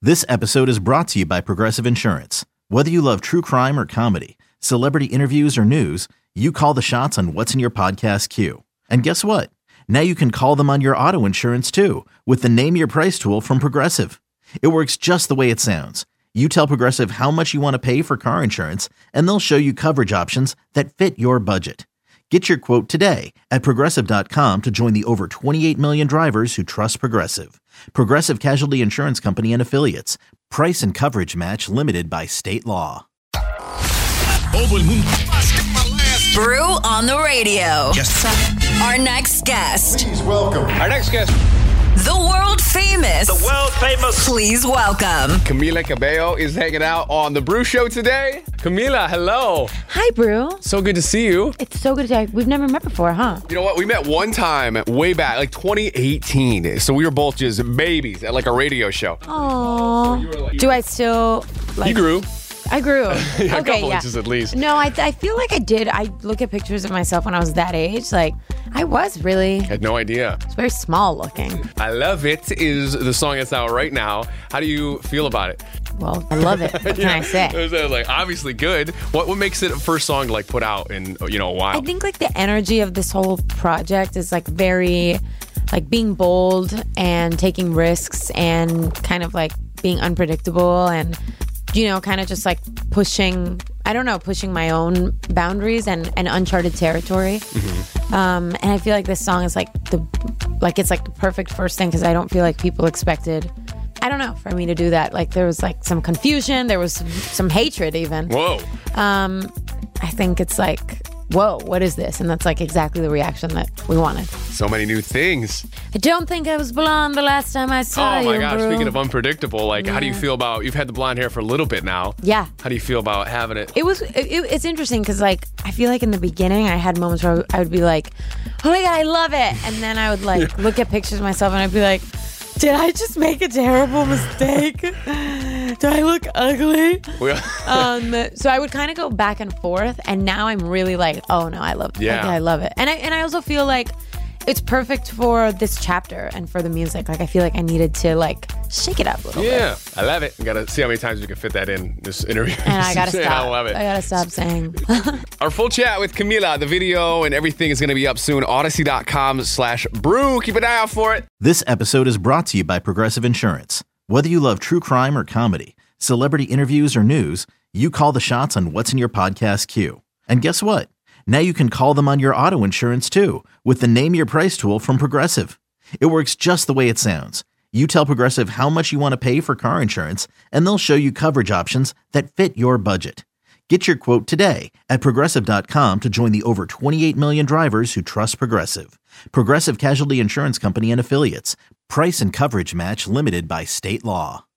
This episode is brought to you by Progressive Insurance. Whether you love true crime or comedy, celebrity interviews or news, you call the shots on what's in your podcast queue. And guess what? Now you can call them on your auto insurance too with the Name Your Price tool from Progressive. It works just the way it sounds. You tell Progressive how much you want to pay for car insurance, and they'll show you coverage options that fit your budget. Get your quote today at Progressive.com to join the over 28 million drivers who trust Progressive. Progressive Casualty Insurance Company and Affiliates. Price and coverage match limited by state law. Brew on the radio. Yes. Our next guest. Please welcome. Our next guest. The world famous. Please welcome. Camila Cabello is hanging out on The Brew Show today. Camila, hello. Hi, Brew. So good to see you. It's so good to see you. We've never met before, huh? You know what? We met one time way back, like 2018. So we were both just babies at like a radio show. Oh. Do I still like? You grew. I grew. A couple inches at least. No, I feel like I did. I look at pictures of myself when I was that age. Like, I was really. Had no idea. It's very small looking. I Love It is the song that's out right now. How do you feel about it? Well, I love it. What can I say? It was like obviously good. What makes it a first song to like put out in a while? I think like the energy of this whole project is like very like being bold and taking risks and kind of like being unpredictable and kind of just like pushing my own boundaries and uncharted territory. Mm-hmm. And I feel like this song is it's the perfect first thing because I don't feel like people expected, I don't know, for me to do that. Like there was like some confusion, there was some hatred even. Whoa. I think it's like, whoa, what is this? And that's like exactly the reaction that we wanted. So many new things. I don't think I was blonde the last time I saw you, Oh my gosh, Brew. speaking of unpredictable, like how do you feel about, you've had the blonde hair for a little bit now. Yeah. How do you feel about having it? It's interesting because like I feel like in the beginning I had moments where I would be like, oh my God, I love it. And then I would like look at pictures of myself and I'd be like, did I just make a terrible mistake? Do I look ugly? So I would kind of go back and forth, and now I'm really like, oh no, I love it. Yeah. I love it. And I also feel like it's perfect for this chapter and for the music. Like I feel like I needed to like shake it up a little bit. Yeah, I love it. We gotta see how many times we can fit that in this interview. And I gotta stop. I love it. I gotta stop saying. Our full chat with Camila, the video and everything is gonna be up soon. Odyssey.com/brew. Keep an eye out for it. This episode is brought to you by Progressive Insurance. Whether you love true crime or comedy, celebrity interviews or news, you call the shots on what's in your podcast queue. And guess what? Now you can call them on your auto insurance too with the Name Your Price tool from Progressive. It works just the way it sounds. You tell Progressive how much you want to pay for car insurance, and they'll show you coverage options that fit your budget. Get your quote today at Progressive.com to join the over 28 million drivers who trust Progressive. Progressive Casualty Insurance Company and Affiliates. Price and coverage match limited by state law.